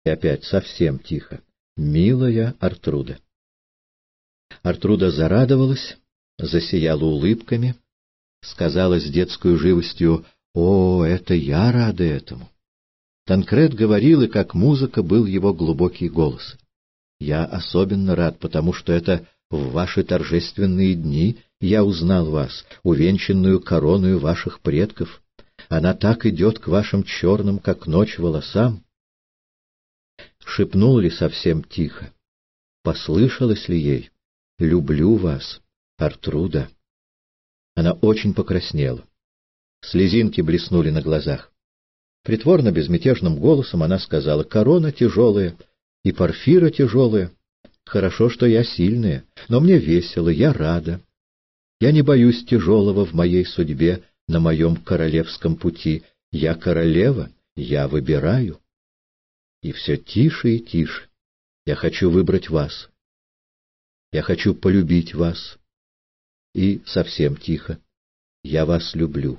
И опять совсем тихо. «Милая Артруда». Артруда зарадовалась, засияла улыбками, сказала с детской живостью: «О, это я рада этому». Танкрет говорил, и как музыка был его глубокий голос. «Я особенно рад, потому что это в ваши торжественные дни я узнал вас, увенчанную короною ваших предков. Она так идет к вашим черным, как ночь, волосам». Шепнул ли совсем тихо? Послышалось ли ей: «Люблю вас, Артруда»? Она очень покраснела. Слезинки блеснули на глазах. Притворно безмятежным голосом она сказала: «Корона тяжелая, и порфира тяжелая. Хорошо, что я сильная, но мне весело, я рада. Я не боюсь тяжелого в моей судьбе, на моем королевском пути. Я королева, я выбираю». И все тише и тише. «Я хочу выбрать вас. Я хочу полюбить вас». И совсем тихо: «Я вас люблю».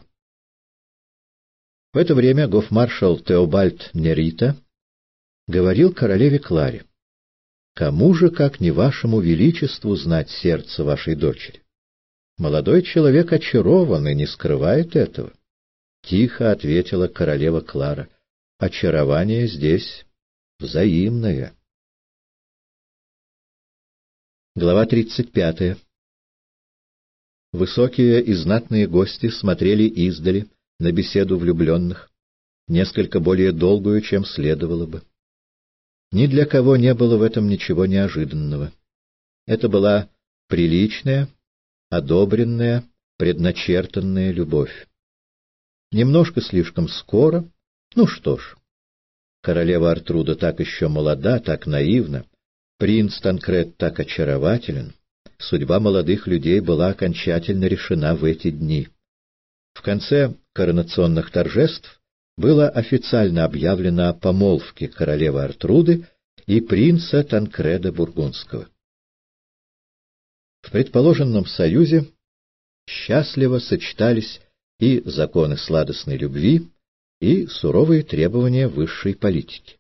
В это время гофмаршал Теобальд Нерита говорил королеве Кларе: «Кому же, как не вашему величеству, знать сердце вашей дочери? Молодой человек очарован и не скрывает этого». Тихо ответила королева Клара: «Очарование здесь взаимное». Глава 35. Высокие и знатные гости смотрели издали на беседу влюбленных, несколько более долгую, чем следовало бы. Ни для кого не было в этом ничего неожиданного. Это была приличная, одобренная, предначертанная любовь. Немножко слишком скоро, ну что ж. Королева Артруда так еще молода, так наивна, принц Танкрет так очарователен. Судьба молодых людей была окончательно решена в эти дни. В конце коронационных торжеств было официально объявлено о помолвке королевы Артруды и принца Танкреда Бургундского. В предположенном союзе счастливо сочетались и законы сладостной любви, и суровые требования высшей политики.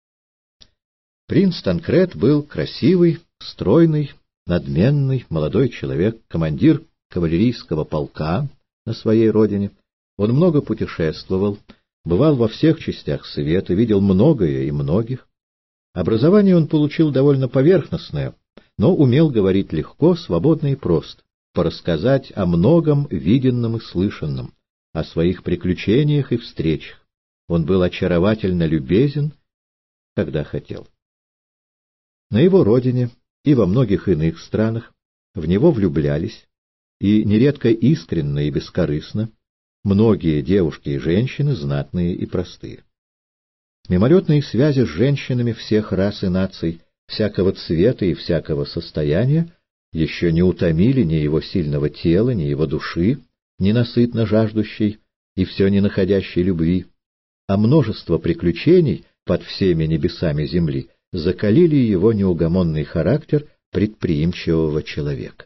Принц Танкред был красивый, стройный, надменный молодой человек, командир кавалерийского полка на своей родине. Он много путешествовал, бывал во всех частях света, видел многое и многих. Образование он получил довольно поверхностное, но умел говорить легко, свободно и просто, порассказать о многом виденном и слышанном, о своих приключениях и встречах. Он был очаровательно любезен, когда хотел. На его родине и во многих иных странах в него влюблялись, и нередко искренно и бескорыстно, многие девушки и женщины, знатные и простые. Мимолетные связи с женщинами всех рас и наций, всякого цвета и всякого состояния еще не утомили ни его сильного тела, ни его души, ненасытно жаждущей и все не находящей любви, а множество приключений под всеми небесами земли закалили его неугомонный характер предприимчивого человека.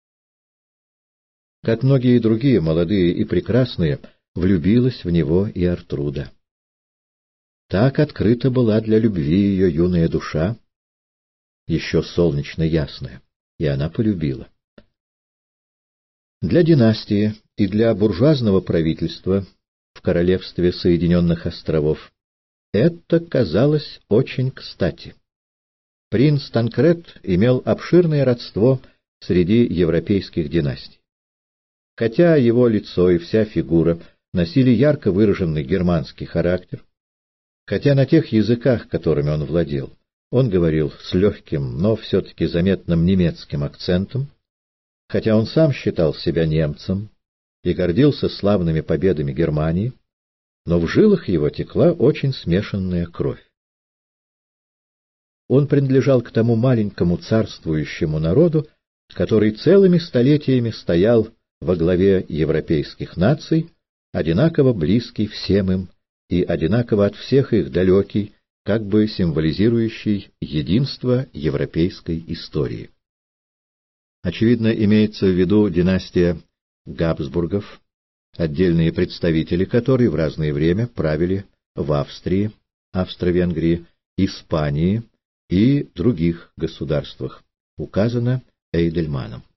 Как многие другие молодые и прекрасные, влюбилась в него и Артруда. Так открыта была для любви ее юная душа, еще солнечно ясная, и она полюбила. Для династии и для буржуазного правительства в королевстве Соединенных Островов это казалось очень кстати. Принц Танкред имел обширное родство среди европейских династий. Хотя его лицо и вся фигура носили ярко выраженный германский характер, хотя на тех языках, которыми он владел, он говорил с легким, но все-таки заметным немецким акцентом, хотя он сам считал себя немцем и гордился славными победами Германии, но в жилах его текла очень смешанная кровь. Он принадлежал к тому маленькому царствующему народу, который целыми столетиями стоял во главе европейских наций, одинаково близкий всем им и одинаково от всех их далекий, как бы символизирующий единство европейской истории. Очевидно, имеется в виду династия Габсбургов, отдельные представители которой в разное время правили в Австрии, Австро-Венгрии Испании и других государствах, указано Эйдельманом.